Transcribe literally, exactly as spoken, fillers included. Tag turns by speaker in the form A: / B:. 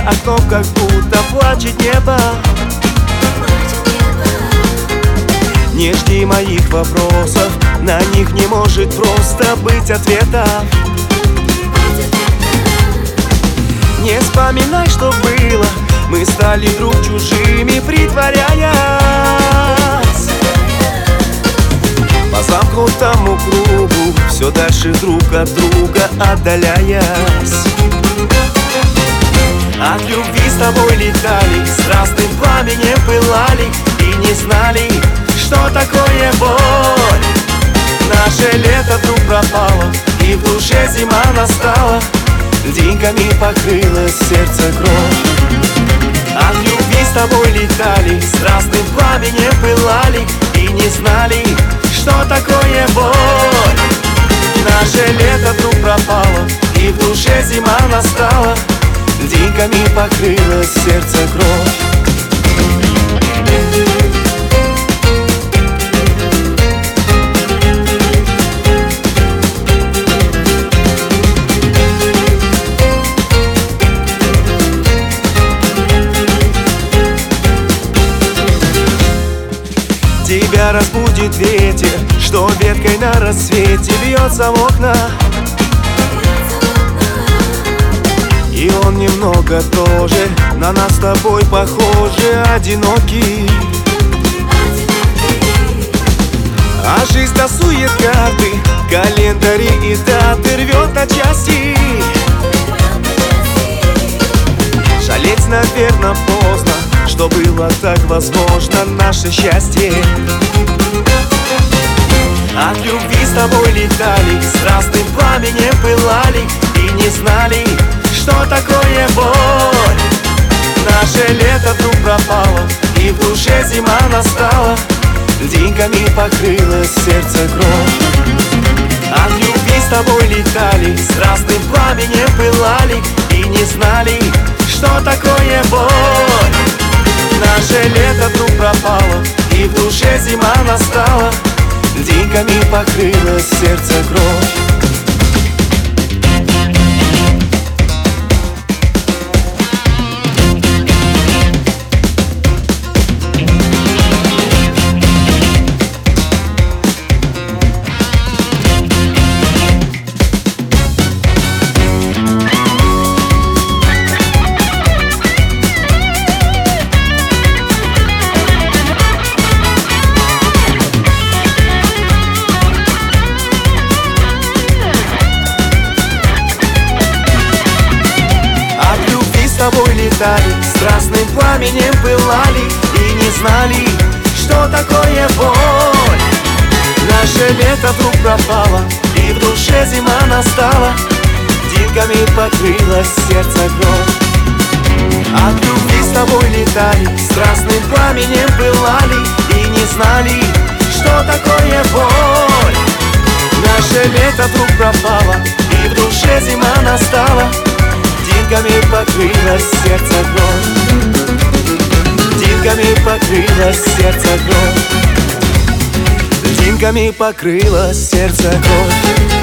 A: окном как будто плачет небо. Не жди моих вопросов, на них не может просто быть ответа. Не вспоминай, что было, мы стали друг чужими, притворяясь, по замкнутому кругу, все дальше друг от друга отдаляясь. От любви с тобой летали, страстным пламенем пылали и не знали, что такое боль. Наше лето вдруг пропало, и в душе зима настала. Деньками покрылось сердце кровь. От любви с тобой летали, страстным пламенем пылали и не знали, что такое боль. Наше лето вдруг пропало, и в душе зима настала. Деньками покрылось сердце кровь. Тебя разбудит ветер, что веткой на рассвете бьется в окна. И он немного тоже на нас с тобой похожи, одинокий. А жизнь тасует карты, календари и даты рвет на части. Жалеть, наверно, поздно, что было так возможно наше счастье. От любви с тобой летали, страстным пламенем пылали и не знали, что такое боль. Наше лето вдруг пропало, и в душе зима настала. Деньками покрылось сердце кровь. От любви с тобой летали, страстным пламенем пылали и не знали, что такое боль. Наше лето вдруг пропало, и в душе зима настала. Деньками покрылось сердце кровь. С тобой летали, страстным пламенем пылали и не знали, что такое боль. Наше лето вдруг пропало, и в душе зима настала. Деньками покрылось сердце кровь. От любви с тобой летали, страстным пламенем пылали и не знали, что такое боль. Наше лето вдруг пропало, и в душе зима настала. Деньками покрылось сердце кровь. Деньками покрылось сердце кровь. Деньками покрылось сердце кровь.